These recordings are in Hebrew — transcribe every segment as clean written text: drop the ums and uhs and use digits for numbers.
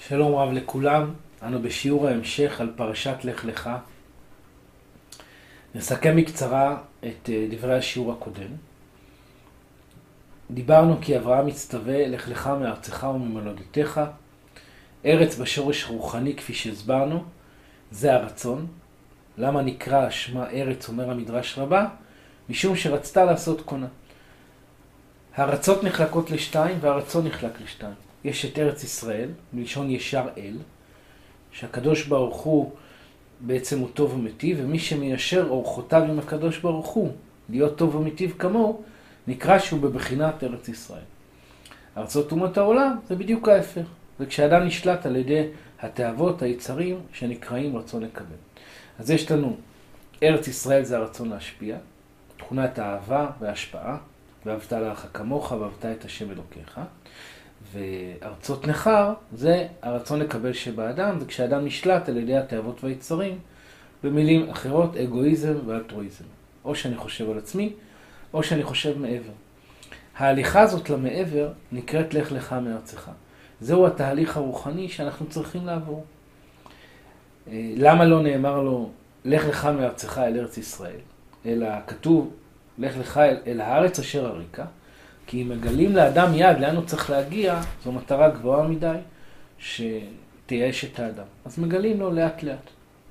שלום רב לכולם, אנו בשיעור ההמשך על פרשת לך לך. נסכם בקצרה את דברי השיעור הקודם. דיברנו כי אברהם מצטווה לך לך מארצך וממולדתך. ארץ בשורש רוחני כפי שהסברנו, זה הרצון. למה נקרא שמה ארץ, אומר המדרש רבה? משום שרצתה לעשות קונה. הרצות נחלקות לשתיים והרצון נחלק לשתיים. יש את ארץ ישראל, מלשון ישר אל, שהקדוש ברוך הוא בעצם הוא טוב ומיטיב, ומי שמיישר אורחותיו עם הקדוש ברוך הוא, להיות טוב ומיטיב כמוהו, נקרא שהוא בבחינת ארץ ישראל. ארצות אומות העולם זה בדיוק ההפך. וכשאדם נשלט על ידי התאוות, היצרים, שנקראים רצון לקבל. אז יש לנו, ארץ ישראל זה הרצון להשפיע, תכונת האהבה וההשפעה, ואהבת לרעך כמוך, ואהבת את השם אלוקיך. וארצות נחר זה הרצון לקבל שבאדם, זה כשאדם נשלט על ידי התאוות והיצרים, במילים אחרות אגואיזם ואלטרואיזם. או שאני חושב על עצמי, או שאני חושב מעבר. ההליכה הזאת למעבר נקראת לך לך מארצך. זהו התהליך הרוחני שאנחנו צריכים לעבור. למה לא נאמר לו לך לך מארצך אל ארץ ישראל, אלא כתוב לך לך אל הארץ אשר אריקה? כי אם מגלים לאדם יד לאן הוא צריך להגיע, זו מטרה גבוהה מדי שתייאש את האדם. אז מגלים לו לאט לאט.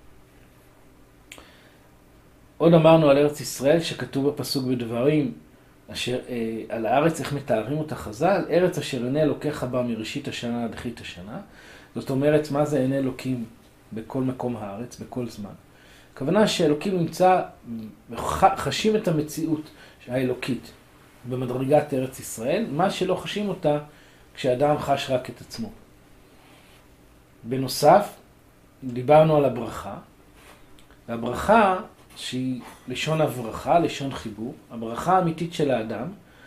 עוד אמרנו על ארץ ישראל שכתוב בפסוק בדברים, על הארץ איך מתארים אותה חז"ל, ארץ אשר עיני אלוקיך בה מראשית השנה עד אחרית השנה. זאת אומרת, מה זה עיני אלוקים בכל מקום הארץ, בכל זמן? הכוונה שאלוקים נמצא, חשים את המציאות האלוקית במדרגת ארץ ישראל, מה שלא חשים אותה כשאדם חש רק את עצמו. בנוסף, דיברנו על הברכה, והברכה שהיא לשון הברכה, לשון חיבור, הברכה האמיתית של האדם,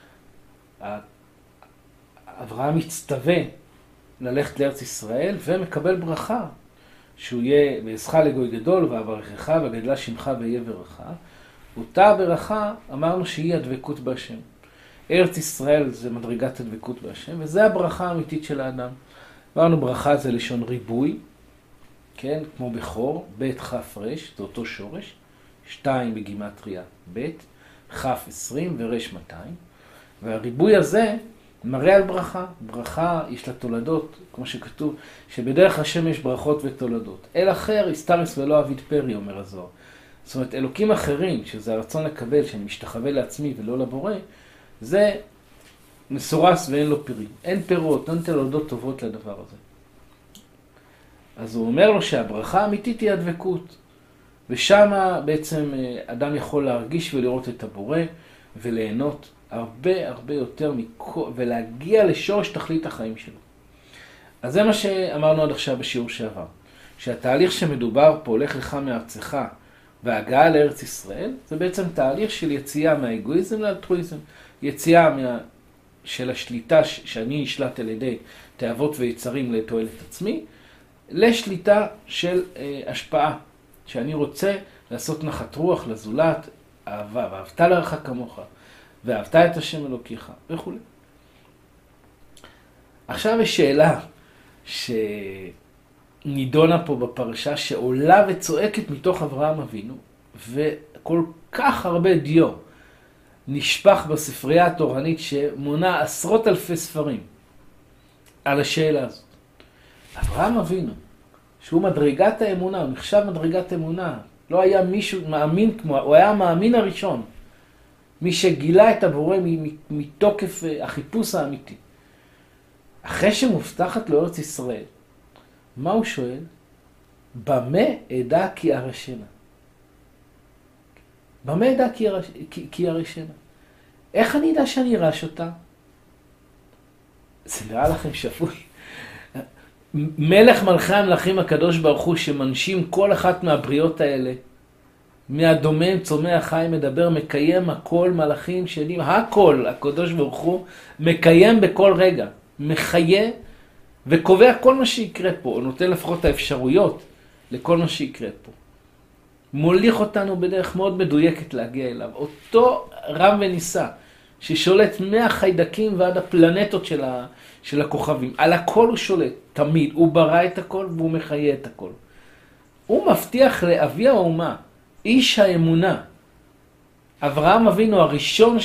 אברהם מצטווה ללכת לארץ ישראל ומקבל ברכה, שהוא יהיה ועשך לגוי גדול ואברכך וגדלה שמך ויהיה ברכה. אותה ברכה אמרנו שהיא הדבקות בהשם. ארץ ישראל זה מדרגת הדבקות בהשם, וזה הברכה האמיתית של האדם. אמרנו ברכה זה לשון ריבוי, כן, כמו בכור, בית כף רש, זה אותו שורש, 2 בגימטריה בית, כף 20 ורש 200, והריבוי הזה מראה על ברכה. ברכה יש לה תולדות, כמו שכתוב, שבדרך השם יש ברכות ותולדות. אל אחר הסתרס ולא אביד פרי, אומר הזוהר. זאת אומרת, אלוקים אחרים, שזה הרצון לקבל, שאני משתחווה לעצמי ולא לבורא, זה מסורס ואין לו פרי. אין פירות, אין תולדות טובות לדבר הזה. אז הוא אומר לו שהברכה האמיתית היא הדבקות. ושם בעצם אדם יכול להרגיש ולראות את הבורא וליהנות הרבה הרבה יותר ולהגיע לשורש תכלית החיים שלו. אז זה מה שאמרנו עד עכשיו בשיעור שעבר. שהתהליך שמדובר פה, לך לך מארצך והגעה לארץ ישראל, זה בעצם תהליך של יציאה מהאגואיזם לאלטרואיזם. יציאה של השליטה שאני אשלט על ידי תאוות ויצרים לתועלת עצמי, לשליטה של השפעה, שאני רוצה לעשות נחת רוח לזולת, אהבה, ואהבת לרעך כמוך, ואהבת את השם אלוקיך, וכו'. עכשיו יש שאלה שנידונה פה בפרשה, שעולה וצועקת מתוך אברהם אבינו, וכל כך הרבה דיו נשפך בספרייה התורנית שמונה עשרות אלפי ספרים על השאלה הזאת. אברהם אבינו, שהוא מדרגת האמונה, הוא נחשב מדרגת אמונה, לא היה מישהו מאמין כמו, הוא היה המאמין הראשון, מי שגילה את הבורא מתוקף החיפוש האמיתי. אחרי שמובטחת לו ארץ ישראל, מה הוא שואל? במה אדע כי ארשנה? במה אדע כי ארשנה? איך אני אדע שאני ארש אותה? זה נראה לכם שפוי. מלך מלכי המלכים הקדוש ברוך הוא שמנשים כל אחת מהבריות האלה, מהדומם צומח חי מדבר, מקיים הכל, מלאכים שדים, הכל הקדוש ברוך הוא מקיים בכל רגע, מחיה וקובע כל מה שיקרה פה, הוא נותן לפחות האפשרויות לכל מה שיקרה פה. מוליך אותנו בדרך מאוד מדויקת להגיע אליו. אותו רם וניסה ששולט מהחיידקים ועד הפלנטות של הכוכבים. על הכל הוא שולט, תמיד. הוא ברא את הכל והוא מחיה את הכל. הוא מבטיח לאבי האומה, איש האמונה. אברהם אבינו הראשון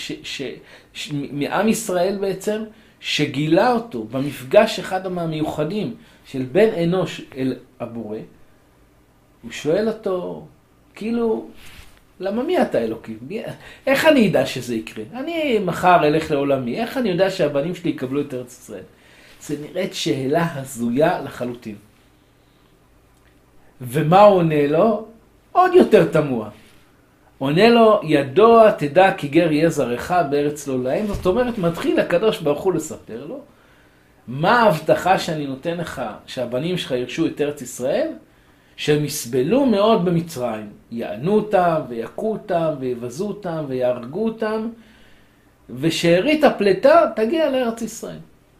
מעם ישראל בעצם, שגילה אותו במפגש אחד מהמיוחדים של בן אנוש אל הבורא, הוא שואל אותו, כאילו, למה מי אתה אלוקים? איך אני יודע שזה יקרה? אני מחר אלך לעולמי, איך אני יודע שהבנים שלי יקבלו את ארץ ישראל? זה נראית שאלה הזויה לחלוטין. ומה הוא עונה לו? עוד יותר תמוה. עונה לו, ידוע תדע כי גר יהיה זרעך בארץ לא להם. זאת אומרת, מתחיל הקדוש ברוך הוא לספר לו, מה ההבטחה שאני נותן לך שהבנים שלך ירשו את ארץ ישראל? שהם יסבלו מאוד במצרים, יענו אותם ויכו אותם ויבזו אותם ויהרגו אותם, ושארית הפלטה תגיע לארץ ישראל.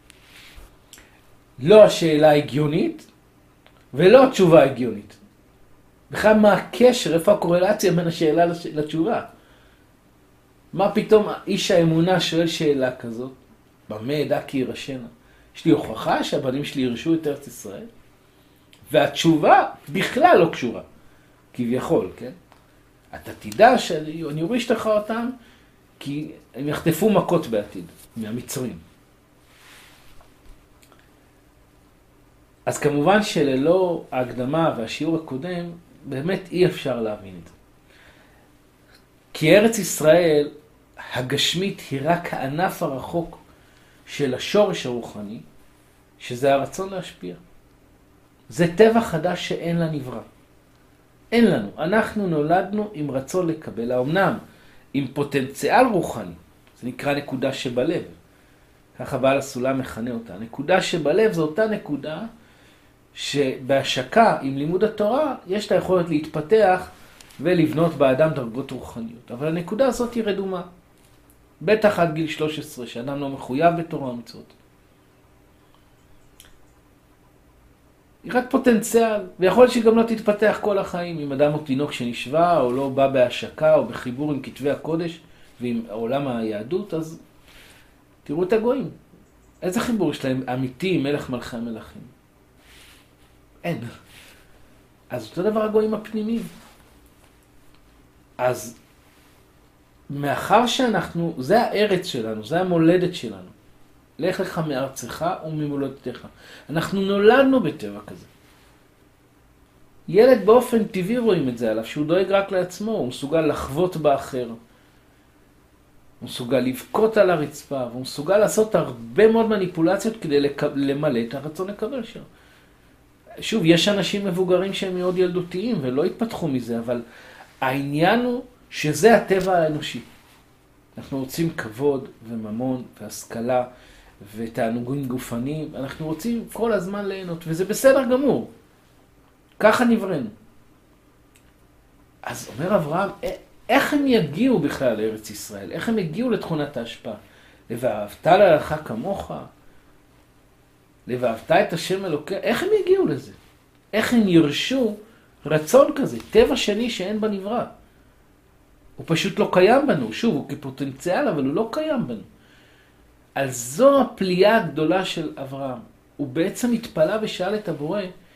לא השאלה הגיונית ולא התשובה הגיונית. בכלל מה הקשר, איפה הקורלציה בין השאלה לתשובה? מה פתאום איש האמונה שואל שאלה כזאת? במה ידע כי ירשנה? יש לי הוכחה שהבנים שלי ירשו את ארץ ישראל? והתשובה בכלל לא קשורה, כביכול, כן? אתה תדע שאני אוריש לך אותם, כי הם יחטפו מכות בעתיד, מהמצרים. אז כמובן שללא ההקדמה והשיעור הקודם, באמת אי אפשר להבין את זה. כי ארץ ישראל הגשמית היא רק הענף הרחוק של השורש הרוחני, שזה הרצון להשפיע. זה טבע חדש שאין לה נברא. אין לנו. אנחנו נולדנו עם רצון לקבל. האמנם עם פוטנציאל רוחני. זה נקרא נקודה שבלב. ככה בעל הסולם מכנה אותה. נקודה שבלב זו אותה נקודה שבהשקה עם לימוד התורה יש לה יכולת להתפתח ולבנות באדם דרגות רוחניות. אבל הנקודה הזאת היא רדומה. בטח עד גיל 13, שאדם לא מחויב בתורה ומצוות. היא רק פוטנציאל, ויכול להיות שגם לא תתפתח כל החיים. אם אדם הוא תינוק שנשווה, או לא בא בהשקה, או בחיבור עם כתבי הקודש, ועם עולם היהדות, אז תראו את הגויים. איזה חיבור יש להם אמיתי, מלך מלכי המלכים? אין. אז אותו דבר הגויים הפנימיים. אז מאחר שאנחנו, זה הארץ שלנו, זה המולדת שלנו. לך לך מארצך וממולדתך. אנחנו נולדנו בטבע כזה. ילד באופן טבעי רואים את זה עליו, שהוא דואג רק לעצמו, הוא מסוגל לחוות באחר. הוא מסוגל לבכות על הרצפה, והוא מסוגל לעשות הרבה מאוד מניפולציות כדי למלא את הרצון לקבל שלו. שוב, יש אנשים מבוגרים שהם מאוד ילדותיים ולא התפתחו מזה, אבל העניין הוא שזה הטבע האנושי. אנחנו רוצים כבוד וממון והשכלה ותענוגים גופניים. אנחנו רוצים כל הזמן ליהנות, וזה בסדר גמור. ככה נבראנו. אז אומר אברהם, איך הם יגיעו בכלל לארץ ישראל? איך הם יגיעו לתכונת ההשפעה? ואהבת לרעך כמוך? ואהבת את השם אלוקיך? איך הם יגיעו לזה? איך הם ירשו רצון כזה? טבע שני שאין בנברא. הוא פשוט לא קיים בנו. שוב, הוא כפוטנציאל, אבל הוא לא קיים בנו. אז זו הפליאה הגדולה של אברהם. הוא בעצם התפלה ושאל את הבורא,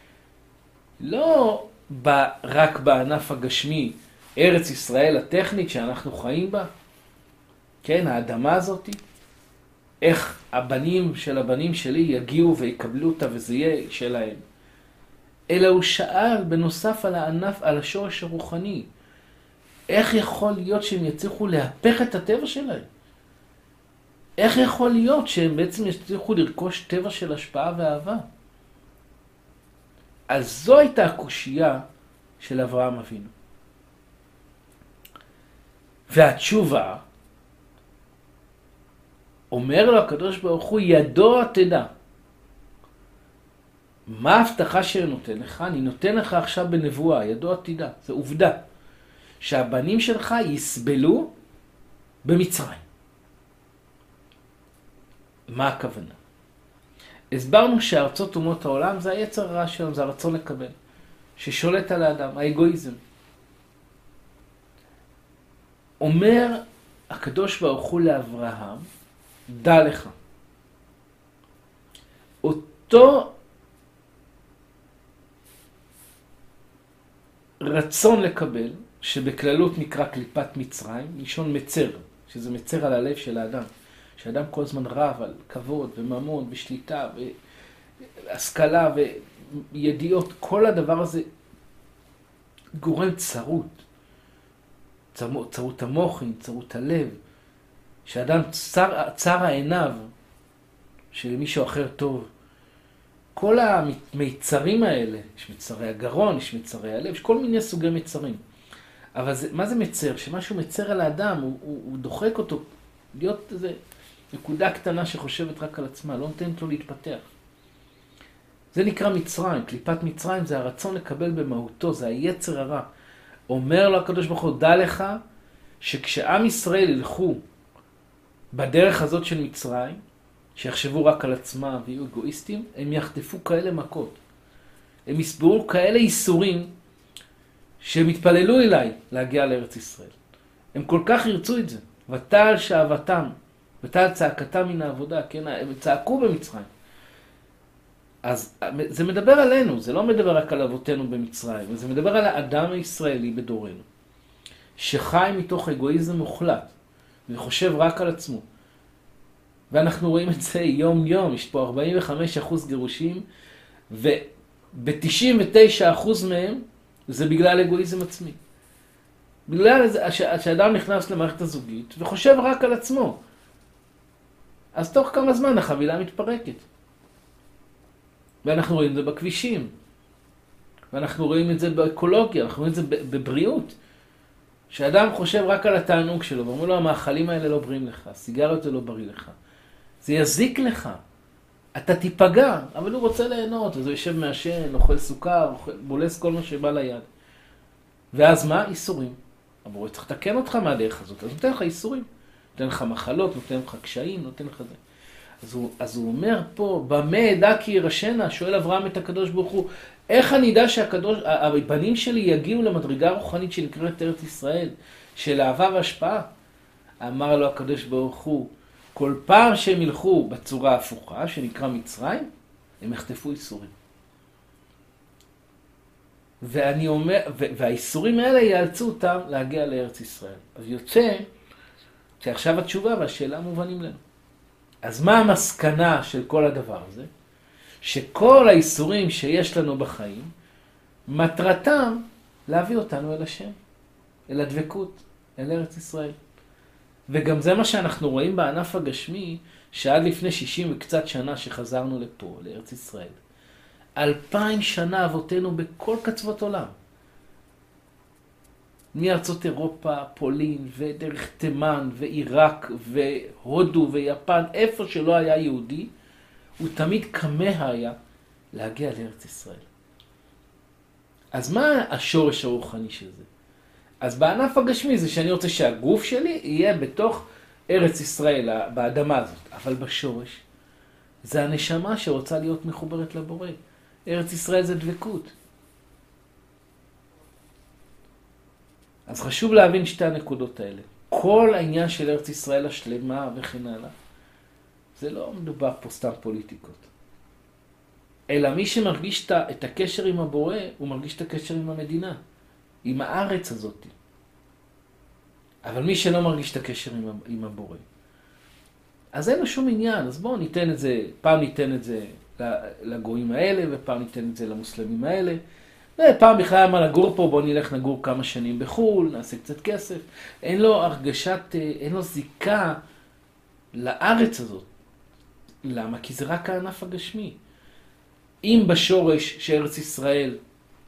לא רק בענף הגשמי, ארץ ישראל הטכנית שאנחנו חיים בה, כן, האדמה הזאת, איך הבנים של הבנים שלי יגיעו ויקבלו אותה וזה יהיה שלהם. אלא הוא שאל בנוסף על הענף, על השורש הרוחני, איך יכול להיות שהם יצליחו להפך את הטבע שלהם? איך יכול להיות שהם בעצם יצליחו לרכוש טבע של השפעה ואהבה? אז זו הייתה הקושייה של אברהם אבינו. והתשובה, אומר לו הקדוש ברוך הוא, ידוע תדע. מה ההבטחה שאני נותן לך? אני נותן לך עכשיו בנבואה, ידוע תדע. זה עובדה. שהבנים שלך יסבלו במצרים. מה הכוונה? הסברנו שארצות אומות העולם זה היצר הרע שלנו, זה הרצון לקבל. ששולט על האדם, האגואיזם. אומר הקדוש ברוך הוא לאברהם, דע לך. אותו רצון לקבל, שבכללות נקרא קליפת מצרים, לישון מצר, שזה מצר על הלב של האדם. שהאדם כל הזמן רב על כבוד וממון ושליטה והשכלה וידיעות, כל הדבר הזה גורם צרות. צרות המוחין, צרות הלב. שאדם צר העיניו שלמישהו אחר טוב. כל המיצרים האלה, יש מצרי הגרון, יש מצרי הלב, יש כל מיני סוגי מצרים. אבל מה זה מצר? שמשהו מצר על האדם, הוא דוחק אותו להיות איזה נקודה קטנה שחושבת רק על עצמה, לא נותנת לו להתפתח. זה נקרא מצרים, קליפת מצרים זה הרצון לקבל במהותו, זה היצר הרע. אומר לו הקדוש ברוך הוא, דע לך שכשעם ישראל ילכו בדרך הזאת של מצרים, שיחשבו רק על עצמם ויהיו אגואיסטים, הם יחטפו כאלה מכות. הם יסברו כאלה איסורים שהם יתפללו אליי להגיע לארץ ישראל. הם כל כך ירצו את זה. ותעל שאהבתם, ותעל צעקתם מן העבודה, כן? הם צעקו במצרים. אז זה מדבר עלינו, זה לא מדבר רק על אבותינו במצרים, זה מדבר על האדם הישראלי בדורנו, שחי מתוך אגואיזם מוחלט, וחושב רק על עצמו. ואנחנו רואים את זה יום יום, יש פה 45% גירושים, וב-99% מהם זה בגלל אגואיזם עצמי. בגלל שאדם נכנס למערכת הזוגית וחושב רק על עצמו. אז תוך כמה זמן החבילה מתפרקת. ואנחנו רואים את זה בכבישים. ואנחנו רואים את זה באקולוגיה, אנחנו רואים את זה בבריאות. שאדם חושב רק על התענוג שלו, ואומר לו, המאכלים האלה לא בריאים לך, הסיגריות זה לא בריא לך. זה יזיק לך. אתה תיפגע, אבל הוא רוצה ליהנות, אז הוא יושב מעשן, אוכל סוכר, בולס כל מה שבא ליד. ואז מה? איסורים. אבל הוא צריך לתקן אותך מהדרך הזאת, אז נותן לך איסורים. נותן לך מחלות, נותן לך קשיים, נותן לך זה. אז הוא אומר פה, במה אדע כי ירשנה? שואל אברהם את הקדוש ברוך הוא, איך אני אדע שהבנים שלי יגיעו למדרגה רוחנית שנקראת ארץ ישראל, של אהבה והשפעה? אמר לו הקדוש ברוך הוא, כל פעם שהם ילכו בצורה הפוכה, שנקרא מצרים, הם יחטפו איסורים. ואני אומר, והאיסורים האלה יאלצו אותם להגיע לארץ ישראל. אז יוצא שעכשיו התשובה והשאלה מובנים לנו. אז מה המסקנה של כל הדבר הזה? שכל האיסורים שיש לנו בחיים, מטרתם להביא אותנו אל השם, אל הדבקות, אל ארץ ישראל. וגם זה מה שאנחנו רואים בענף הגשמי, שעד לפני 60 וקצת שנה שחזרנו לפה, לארץ ישראל. 2000 שנה אבותינו בכל קצוות עולם. מארצות אירופה, פולין, ודרך תימן, ועיראק, והודו, ויפן, איפה שלא היה יהודי, הוא תמיד כמה היה להגיע לארץ ישראל. אז מה השורש הרוחני של זה? אז בענף הגשמי זה שאני רוצה שהגוף שלי יהיה בתוך ארץ ישראל, באדמה הזאת. אבל בשורש זה הנשמה שרוצה להיות מחוברת לבורא. ארץ ישראל זה דבקות. אז חשוב להבין שתי הנקודות האלה. כל העניין של ארץ ישראל השלמה וכן הלאה, זה לא מדובר פה סתם פוליטיקות. אלא מי שמרגיש את הקשר עם הבורא, הוא מרגיש את הקשר עם המדינה, עם הארץ הזאת. אבל מי שלא מרגיש את הקשר עם הבורא, אז אין לו שום עניין. אז בואו ניתן את זה, פעם ניתן את זה לגויים האלה, ופעם ניתן את זה למוסלמים האלה. ופעם בכלל היה מה לגור פה, בואו נלך נגור כמה שנים בחול, נעשה קצת כסף. אין לו אין לו זיקה לארץ הזאת. למה? כי זה רק הענף הגשמי. אם בשורש שארץ ישראל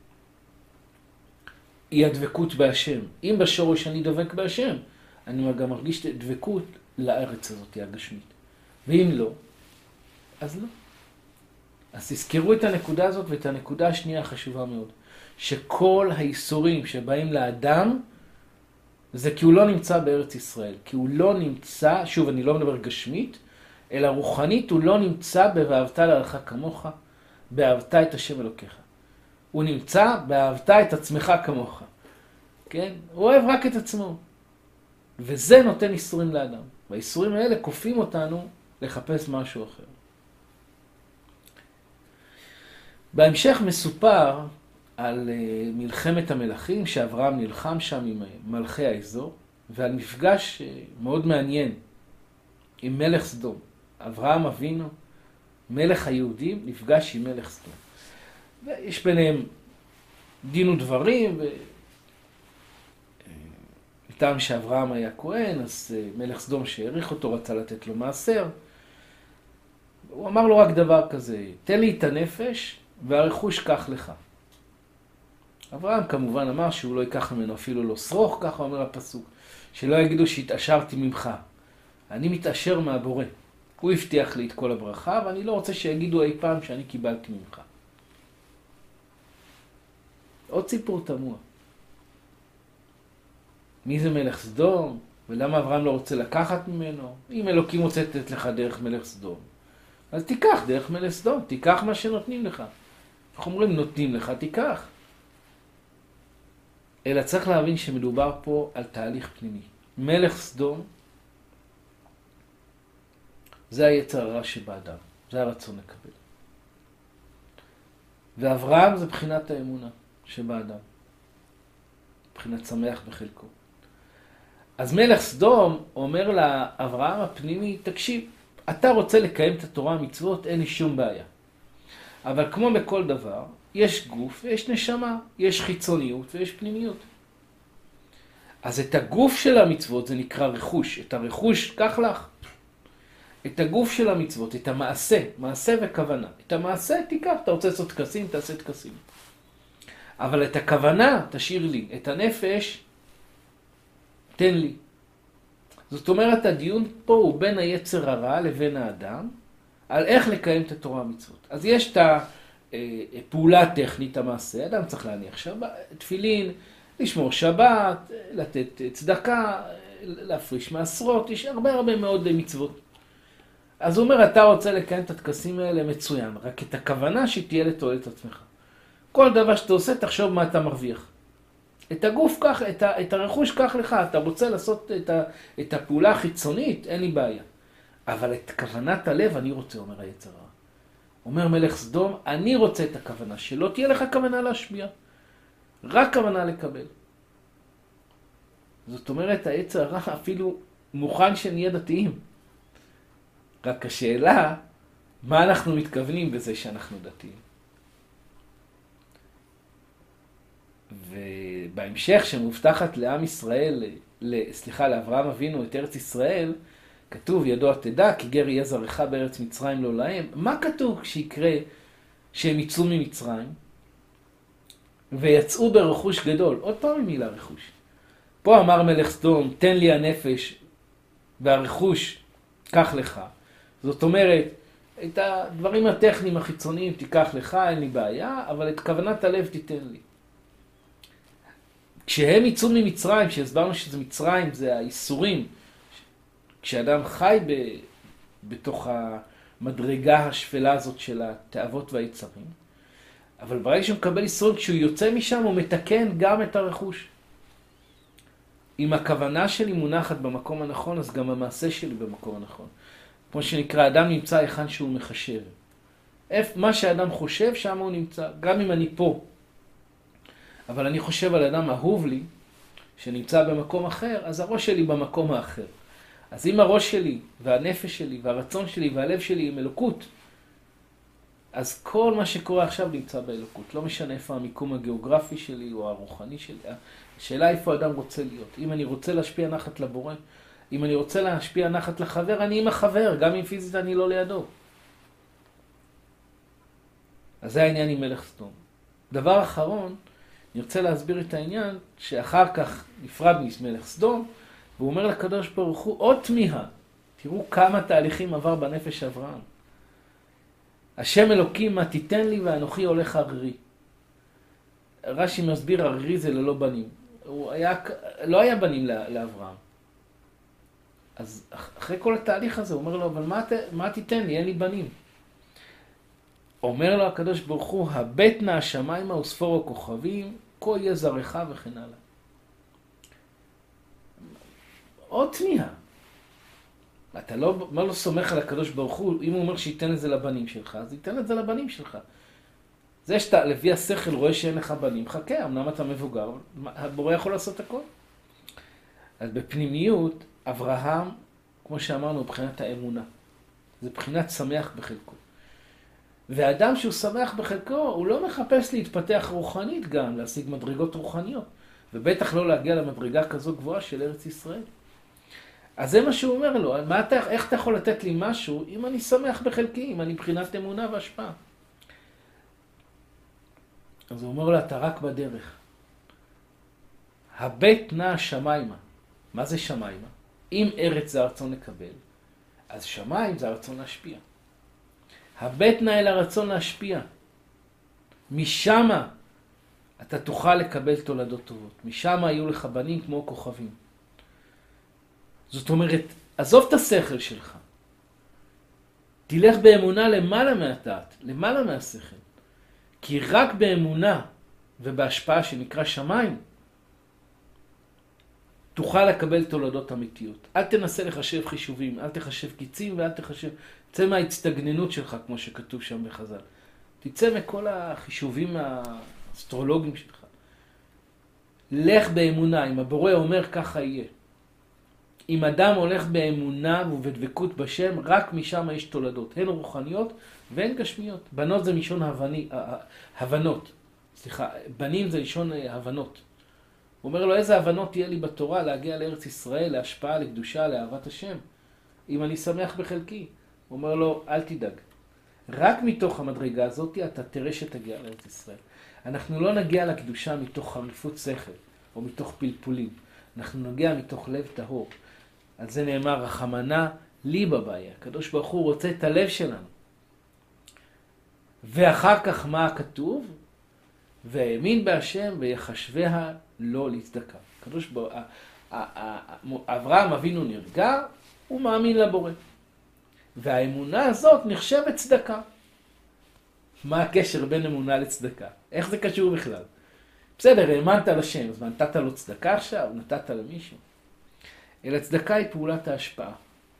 היא הדבקות בהשם, אם בשורש אני דבק בהשם, אני גם מרגיש דבקות לארץ הזאת, היא הגשמית. ואם לא, אז לא. אז תזכרו את הנקודה הזאת, ואת הנקודה השנייה החשובה מאוד. שכל האיסורים שבאים לאדם, זה כי הוא לא נמצא בארץ ישראל. כי הוא לא נמצא, שוב אני לא מדבר גשמית, אלא רוחנית הוא לא נמצא ב"ואהבת לרעך כמוך", באהבת את השם אלוקיך. הוא נמצא באהבת את עצמך כמוך. כן? הוא אוהב רק את עצמו. וזה נותן איסורים לאדם. והאיסורים האלה כופים אותנו לחפש משהו אחר. בהמשך מסופר על מלחמת המלכים, שאברהם נלחם שם עם מלכי האזור, ועל מפגש מאוד מעניין עם מלך סדום. אברהם אבינו, מלך היהודים, נפגש עם מלך סדום. ויש ביניהם דין ודברים, מטעם שאברהם היה כהן, אז מלך סדום שהעריך אותו רצה לתת לו מעשר. הוא אמר לו רק דבר כזה, תן לי את הנפש והרכוש קח לך. אברהם כמובן אמר שהוא לא ייקח ממנו אפילו לא שרוך, ככה אומר הפסוק, שלא יגידו שהתעשרתי ממך. אני מתעשר מהבורא. הוא הבטיח לי את כל הברכה, ואני לא רוצה שיגידו אי פעם שאני קיבלתי ממך. עוד סיפור תמוה. מי זה מלך סדום? ולמה אברהם לא רוצה לקחת ממנו? אם אלוקים רוצה לתת לך דרך מלך סדום, אז תיקח דרך מלך סדום, תיקח מה שנותנים לך. איך אומרים, נותנים לך, תיקח. אלא צריך להבין שמדובר פה על תהליך פנימי. מלך סדום, זה היצר הרע שבאדם, זה הרצון לקבל. ואברהם זה בחינת האמונה שבאדם, בחינת שמח בחלקו. אז מלך סדום אומר לאברהם הפנימי, תקשיב, אתה רוצה לקיים את התורה המצוות, אין לי שום בעיה. אבל כמו בכל דבר, יש גוף ויש נשמה, יש חיצוניות ויש פנימיות. אז את הגוף של המצוות זה נקרא רכוש, את הרכוש קח לך. את הגוף של המצוות, את המעשה, מעשה וכוונה. את המעשה תיקח, אתה רוצה לעשות תקסים, תעשה תקסים. אבל את הכוונה תשאיר לי, את הנפש תן לי. זאת אומרת, הדיון פה הוא בין היצר הרע לבין האדם, על איך לקיים את התורה המצוות. אז יש את הפעולה הטכנית, המעשה, אדם צריך להניח שבת, תפילין, לשמור שבת, לתת צדקה, להפריש מעשרות, יש הרבה מאוד מצוות. אז הוא אומר, אתה רוצה לקיים את התקסים האלה מצוין, רק את הכוונה שתהיה לתועלת עצמך. כל דבר שאתה עושה, תחשוב מה אתה מרוויח. את הגוף כך, את הרכוש כך לך, אתה רוצה לעשות את הפעולה החיצונית, אין לי בעיה. אבל את כוונת הלב אני רוצה, אומר היצר הרע. אומר מלך סדום, אני רוצה את הכוונה, שלא תהיה לך כוונה להשפיע, רק כוונה לקבל. זאת אומרת, היצר הרע אפילו מוכן שנהיה דתיים. רק השאלה, מה אנחנו מתכוונים בזה שאנחנו דתיים? ובהמשך שמובטחת לעם ישראל, לאברהם אבינו את ארץ ישראל, כתוב ידוע תדע כי גר יהיה זרעך בארץ מצרים לא להם. מה כתוב שיקרה שהם יצאו ממצרים ויצאו ברכוש גדול? עוד פעם מילה רכוש. פה אמר מלך סדום, תן לי הנפש והרכוש קח לך. זאת אומרת, את הדברים הטכניים החיצוניים תיקח לך, אין לי בעיה, אבל את כוונת הלב תיתן לי. כשהם יצאו ממצרים, שהסברנו שזה מצרים, זה האיסורים, כשאדם חי בתוך המדרגה השפלה הזאת של התאוות והיצרים, אבל ברגע שהוא מקבל איסורים, כשהוא יוצא משם, הוא מתקן גם את הרכוש. אם הכוונה שלי מונחת במקום הנכון, אז גם המעשה שלי במקום הנכון. כמו שנקרא, אדם נמצא היכן שהוא מחשב. מה שאדם חושב, שם הוא נמצא. גם אם אני פה, אבל אני חושב על אדם אהוב לי, שנמצא במקום אחר, אז הראש שלי במקום האחר. אז אם הראש שלי, והנפש שלי, והרצון שלי, והלב שלי הם אלוקות, אז כל מה שקורה עכשיו נמצא באלוקות. לא משנה איפה המיקום הגיאוגרפי שלי, או הרוחני שלי. השאלה איפה אדם רוצה להיות. אם אני רוצה להשפיע נחת לבורא, אם אני רוצה להשפיע נחת לחבר, אני עם החבר, גם אם פיזית אני לא לידו. אז זה העניין עם מלך סדום. דבר אחרון, אני רוצה להסביר את העניין, שאחר כך נפרד מלך סדום, והוא אומר לקדוש ברוך הוא, עוד תמיהה. תראו כמה תהליכים עבר בנפש אברהם. השם אלוקים, מה תיתן לי ואנוכי הולך ערירי. רש"י מסביר, ערירי זה ללא בנים. לא היה בנים לאברהם. אז אחרי כל התהליך הזה, הוא אומר לו, אבל מה תיתן לי? אין לי בנים. אומר לו הקדוש ברוך הוא, הבט נא השמיימה וספור הכוכבים, כה יהיה זרעך וכן הלאה. עוד תמיהה. אתה לא סומך על הקדוש ברוך הוא, אם הוא אומר שייתן את זה לבנים שלך, אז ייתן את זה לבנים שלך. זה שאתה לפי השכל רואה שאין לך בנים, חכה, אמנם אתה מבוגר, הבורא יכול לעשות הכל. אז בפנימיות, אברהם, כמו שאמרנו, מבחינת האמונה. זה בחינת שמח בחלקו. והאדם שהוא שמח בחלקו, הוא לא מחפש להתפתח רוחנית גם, להשיג מדרגות רוחניות. ובטח לא להגיע למדרגה כזו גבוהה של ארץ ישראל. אז זה מה שהוא אומר לו, איך אתה יכול לתת לי משהו אם אני שמח בחלקי, אם אני מבחינת אמונה והשפעה? אז הוא אומר לו, אתה רק בדרך. הבית נע שמיימה. מה זה שמיימה? אם ארץ זה הרצון לקבל, אז שמיים זה הרצון להשפיע. הבית נע אל הרצון להשפיע. משם אתה תוכל לקבל תולדות טובות. משם היו לך בנים כמו כוכבים. זאת אומרת, עזוב את השכל שלך. תלך באמונה למעלה מהתעת, למעלה מהשכל. כי רק באמונה ובהשפעה שנקרא שמיים, תוכל לקבל תולדות אמיתיות. אל תנסה לחשב חישובים, אל תחשב קיצים ואל תחשב... תצא מההצטגננות שלך, כמו שכתוב שם בחז"ל. תצא מכל החישובים האסטרולוגיים שלך. לך באמונה, אם הבורא אומר ככה יהיה. אם אדם הולך באמונה ובדבקות בשם, רק משם יש תולדות, הן רוחניות והן גשמיות. בנות זה מלשון הבנות. סליחה, בנים זה מלשון הבנות. הוא אומר לו, איזה הבנות תהיה לי בתורה להגיע לארץ ישראל, להשפעה, לקדושה, לאהבת השם, אם אני שמח בחלקי. הוא אומר לו, אל תדאג. רק מתוך המדרגה הזאת אתה תראה שתגיע לארץ ישראל. אנחנו לא נגיע לקדושה מתוך חריפות שכל או מתוך פלפולים. אנחנו נגיע מתוך לב טהור. על זה נאמר, רחמנה לי בבעיה. הקדוש ברוך הוא רוצה את הלב שלנו. ואחר כך מה כתוב? והאמין בהשם ויחשביה לא לצדקה. הקדוש ברוך הוא, אברהם אבינו נרגע, הוא מאמין לבורא. והאמונה הזאת נחשבת צדקה. מה הקשר בין אמונה לצדקה? איך זה קשור בכלל? בסדר, האמנת לשם, אז נתת לו צדקה עכשיו? נתת למישהו? אלא צדקה היא פעולת ההשפעה.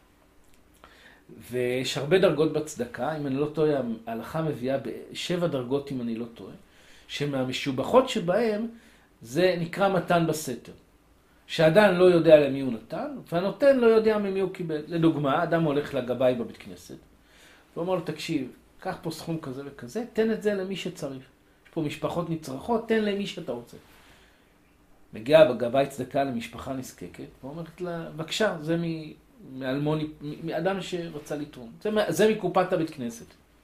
ויש הרבה דרגות בצדקה, אם אני לא טועה, ההלכה מביאה ב7 דרגות אם אני לא טועה, שמהמשובחות שבהם זה נקרא מתן בסתר. שאדם לא יודע למי הוא נתן, והנותן לא יודע ממי הוא קיבל. לדוגמה, אדם הולך לגבאי בבית כנסת, ואומר לו, תקשיב, קח פה סכום כזה וכזה, תן את זה למי שצריך. יש פה משפחות נצרכות, תן למי שאתה רוצה. מגיעה בגבאי צדקה למשפחה נזקקת, ואומרת לה, בבקשה, זה מאלמוני, מאדם שרצה לתרום. זה מקופת הבית כנסת.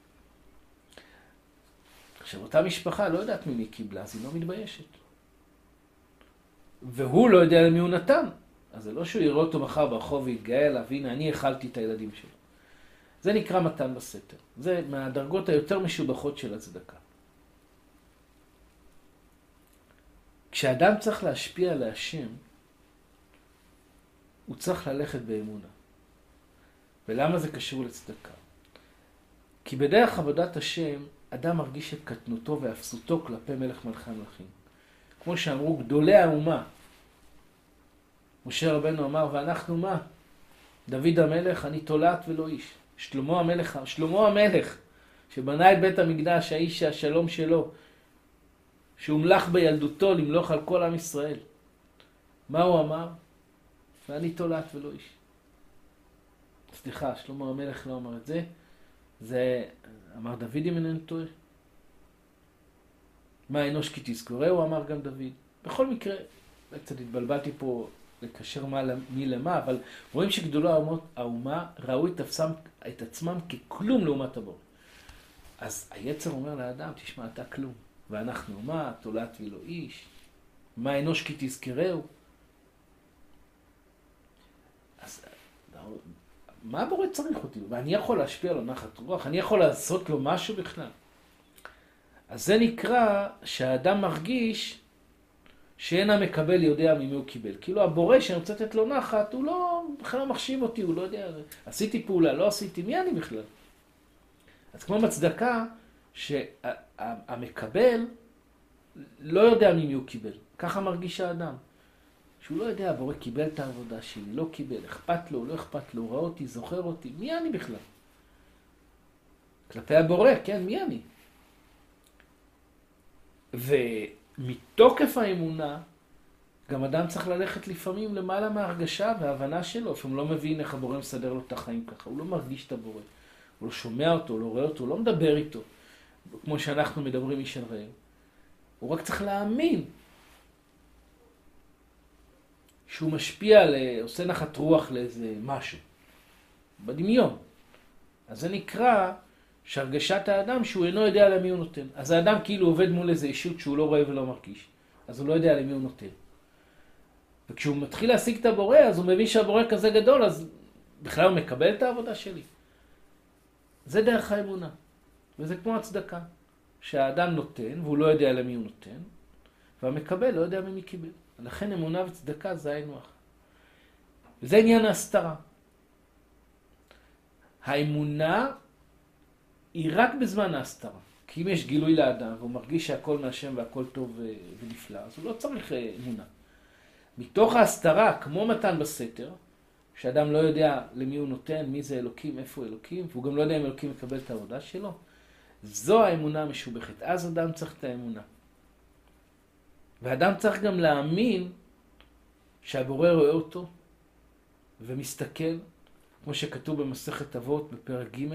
עכשיו, אותה משפחה לא יודעת ממי קיבלה, אז היא לא מתביישת. והוא לא יודע למי הוא נתן. אז זה לא שהוא יראה אותו מחר ברחוב ויתגאה אליו, והנה, אני אכלתי את הילדים שלו. זה נקרא מתן בסתר. זה מהדרגות היותר משובחות של הצדקה. כשאדם צריך להשפיע על השם, הוא צריך ללכת באמונה. ולמה זה קשור לצדקה? כי בדרך עבודת השם, אדם מרגיש את קטנותו ואפסותו כלפי מלך מלכי המלכים. כמו שאמרו, גדולי האומה. משה רבנו אמר, ואנחנו מה? דוד המלך, אני תולעת ולא איש. שלמה המלך, שבנה את בית המקדש, האיש השלום שלו, שהומלך בילדותו למלוך על כל עם ישראל. מה הוא אמר? ואני תולעת ולא איש. סליחה, שלמה המלך לא אמר את זה. זה אמר דוד אם אינני טועה. מה אנוש כי תזכורהו, אמר גם דוד. בכל מקרה, קצת התבלבלתי פה לקשר מי למה, אבל רואים שגדולו האומה ראו את עצמם ככלום לעומת הבורא. אז היצר אומר לאדם, תשמע, אתה כלום. ואנחנו מה? תולעת ולא איש. מה אנוש כי תזכרהו? אז מה הבורא צריך אותי? ואני יכול להשפיע לו נחת רוח? אני יכול לעשות לו משהו בכלל? אז זה נקרא שהאדם מרגיש שאינה מקבל יודע ממי הוא קיבל. כאילו הבורא שאני רוצה לתת לו נחת, הוא לא, בכלל לא מחשיב אותי, הוא לא יודע, עשיתי פעולה, לא עשיתי, מי אני בכלל? אז כמו מצדקה, שהמקבל לא יודע ממי הוא קיבל. ככה מרגיש האדם. שהוא לא יודע, הבורא קיבל את העבודה שלי, לא קיבל, אכפת לו, לא אכפת לו, ראה אותי, זוכר אותי, מי אני בכלל? כלפי הבורא, כן, מי אני? ומתוקף האמונה, גם אדם צריך ללכת לפעמים למעלה מההרגשה וההבנה שלו, לפעמים לא מבין איך הבורא מסדר לו את החיים ככה, הוא לא מרגיש את הבורא, הוא לא שומע אותו, הוא לא רואה אותו, הוא לא מדבר איתו, כמו שאנחנו מדברים איש אל רעהו. הוא רק צריך להאמין שהוא משפיע, עושה נחת רוח לאיזה משהו, בדמיון. אז זה נקרא שהרגשת האדם שהוא אינו יודע למי הוא נותן. אז האדם כאילו עובד מול איזו אישות שהוא לא רואה ולא מרגיש, אז הוא לא יודע למי הוא נותן. וכשהוא מתחיל להשיג את הבורא, אז הוא מבין שהבורא כזה גדול, אז בכלל הוא מקבל את העבודה שלי. זה דרך האמונה. וזה כמו הצדקה. שהאדם נותן, והוא לא יודע למי הוא נותן, והמקבל לא יודע ממי קיבל. לכן אמונה וצדקה זה היינו הך. וזה עניין ההסתרה. האמונה היא רק בזמן ההסתרה. כי אם יש גילוי לאדם, והוא מרגיש שהכל מהשם והכל טוב ונפלא, אז הוא לא צריך אמונה. מתוך ההסתרה, כמו מתן בסתר, שאדם לא יודע למי הוא נותן, מי זה אלוקים, איפה אלוקים, והוא גם לא יודע אם אלוקים מקבל את העבודה שלו, זו האמונה המשובחת. אז אדם צריך את האמונה. ואדם צריך גם להאמין שהבורא רואה אותו ומסתכל, כמו שכתוב במסכת אבות בפרק ג',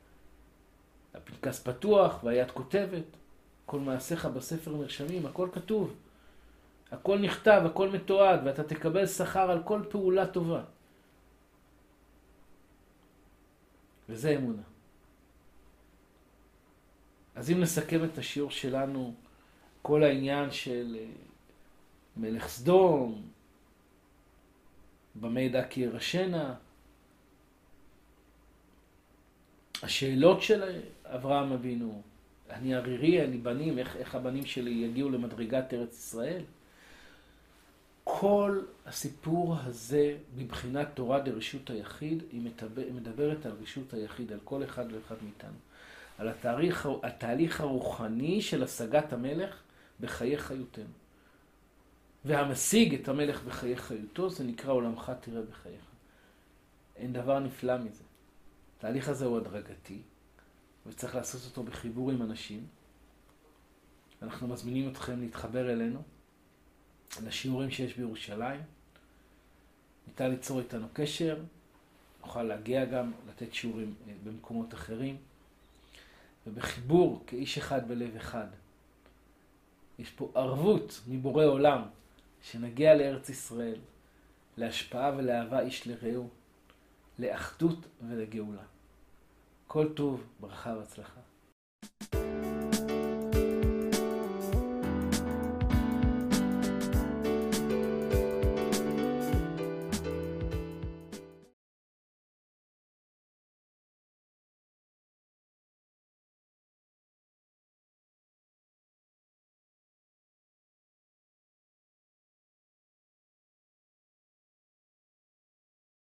הפנקס פתוח והיד כותבת, כל מעשיך בספר נרשמים, הכל כתוב. הכל נכתב, הכל מתועד, ואתה תקבל שכר על כל פעולה טובה. וזה אמונה. אז אם נסכם את השיעור שלנו, כל העניין של מלך סדום, במה ידע כי ירשנה, השאלות של אברהם אבינו, אני ערירי, אני בנים, איך הבנים שלי יגיעו למדרגת ארץ ישראל? כל הסיפור הזה מבחינת תורה דרשות היחיד, היא מדברת על רשות היחיד, על כל אחד ואחד מאיתנו. על התהליך הרוחני של השגת המלך בחיי חיותנו. והמשיג את המלך בחיי חיותו, זה נקרא עולמך תראה בחייך. אין דבר נפלא מזה. התהליך הזה הוא הדרגתי, וצריך לעשות אותו בחיבור עם אנשים. אנחנו מזמינים אתכם להתחבר אלינו, לשיעורים שיש בירושלים. ניתן ליצור איתנו קשר, נוכל להגיע גם, לתת שיעורים במקומות אחרים. ובחיבור כאיש אחד בלב אחד. יש פה ערבות מבורא עולם, שנגיע לארץ ישראל, להשפעה ולאהבה איש לרעהו, לאחדות ולגאולה. כל טוב, ברכה והצלחה.